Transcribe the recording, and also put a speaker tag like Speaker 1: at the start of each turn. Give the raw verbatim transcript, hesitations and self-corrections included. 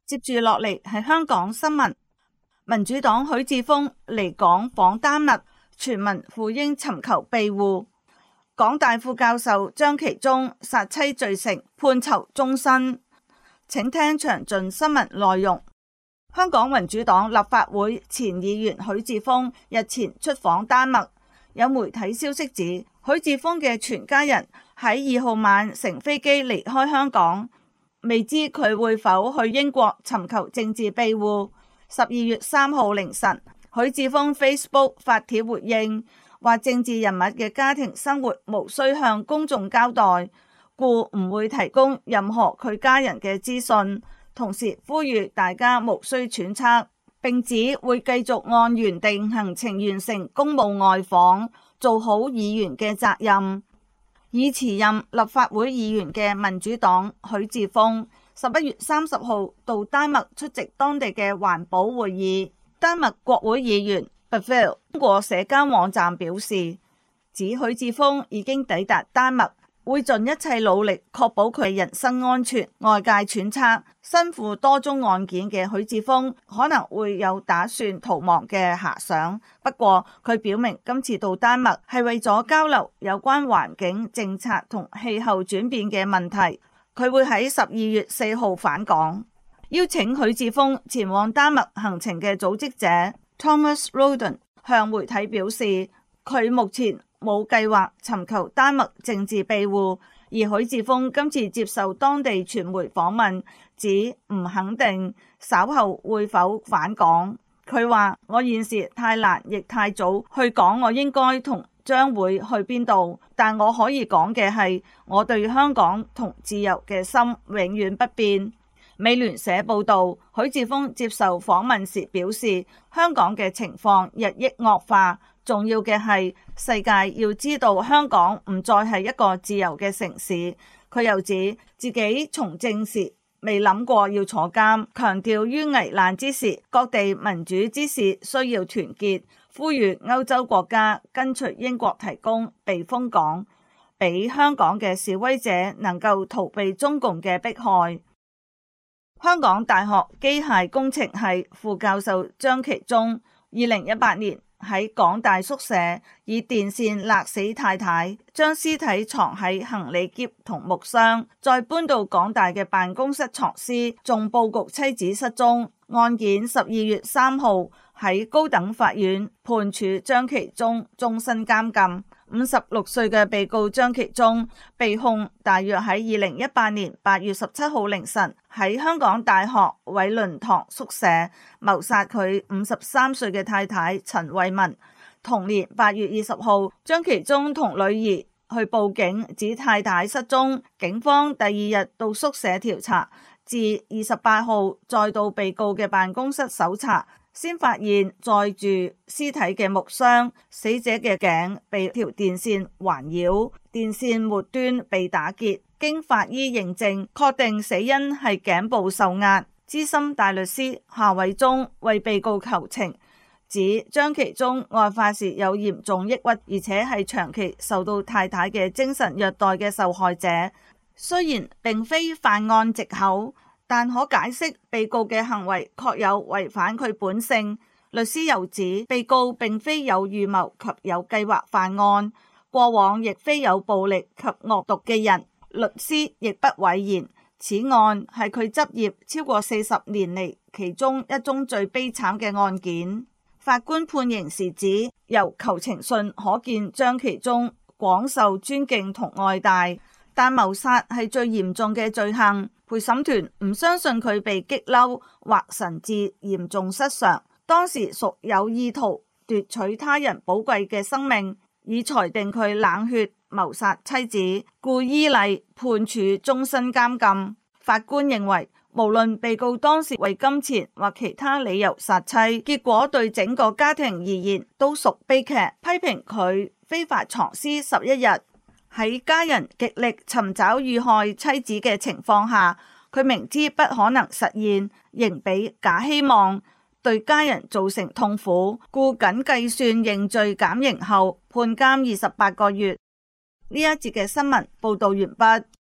Speaker 1: 接住落嚟係香港新聞，民主黨許智峰離港訪丹麥，傳聞赴英尋求庇護。港大副教授張其中殺妻罪成，判囚終身。請聽詳盡新聞內容。香港民主黨立法會前議員許智峰日前出訪丹麥，有媒體消息指許智峰嘅全家人喺二號晚乘飛機離開香港，未知佢會否去英國尋求政治庇護。十二月三號凌晨，許智峰 Facebook 發帖回應，話政治人物嘅家庭生活無需向公眾交代，故唔會提供任何佢家人嘅資訊。同時呼籲大家無需揣測，並指會繼續按原定行程完成公務外訪，做好議員嘅責任。已辭任立法會議員嘅民主黨許智峰十一月三十號到丹麥出席當地嘅環保會議。丹麥國會議員 Befil 通過社交網站表示，指許智峰已經抵達丹麥，會盡一切努力確保佢人身安全。外界揣測，身負多宗案件嘅許智峰可能會有打算逃亡嘅遐想。不過佢表明今次到丹麥係為咗交流有關環境政策同氣候轉變嘅問題。佢會喺十二月四號返港。邀請許智峰前往丹麥行程嘅組織者 Thomas Roden 向媒體表示，佢目前冇計劃尋求丹麥政治庇護，而許智峰今次接受當地傳媒訪問，指唔肯定稍後會否返港。佢話：我現時太難亦太早去講我應該同將會去邊度，但我可以講嘅係，我對香港同自由嘅心永遠不變。美聯社報道，許智峰接受訪問時表示，香港嘅情況日益惡化，重要嘅係世界要知道香港唔再係一個自由嘅城市。佢又指自己從政時未諗過要坐監，強調於危難之時，各地民主之士需要團結，呼籲歐洲國家跟隨英國提供避風港，俾香港嘅示威者能夠逃避中共嘅迫害。香港大學機械工程系副教授張其中二零一八年喺港大宿舍以電線勒死太太，將屍體藏喺行李篋同木箱，再搬到港大嘅辦公室藏屍，仲布局妻子失蹤。案件十二月三號喺高等法院判處張其中終身監禁。五十六歲嘅被告張其中被控大約喺二零一八年八月十七號凌晨喺香港大學偉倫堂宿舍謀殺佢五十三歲嘅太太陳慧文。同年八月二十號，張其中同女兒去報警指太太失蹤，警方第二日到宿舍調查，至二十八號再到被告嘅辦公室搜查，先發現載住屍體嘅木箱，死者嘅頸被條電線環繞，電線末端被打結。經法醫認證，確定死因係頸部受壓。資深大律師夏偉忠為被告求情，指張其中案發時有嚴重抑鬱，而且係長期受到太太嘅精神虐待嘅受害者。雖然並非犯案藉口，但可解釋被告嘅行為確有違反佢本性。律師又指被告並非有預謀及有計劃犯案，過往亦非有暴力及惡毒嘅人。律師亦不諱言，此案係佢執業超過四十年嚟其中一宗最悲慘嘅案件。法官判刑時指，由求情信可見張其中廣受尊敬同愛戴，但謀殺係最嚴重嘅罪行。陪審團唔相信佢被激嬲或神志嚴重失常，當時屬有意圖奪取他人寶貴嘅生命，以裁定佢冷血謀殺妻子，故依例判處終身監禁。法官認為，無論被告當時為金錢或其他理由殺妻，結果對整個家庭而言都屬悲劇，批評佢非法藏屍十一日。喺家人極力尋找遇害妻子嘅情況下，佢明知不可能實現，仍俾假希望，對家人造成痛苦，故僅計算認罪減刑後判監二十八個月。呢一節嘅新聞報道完畢。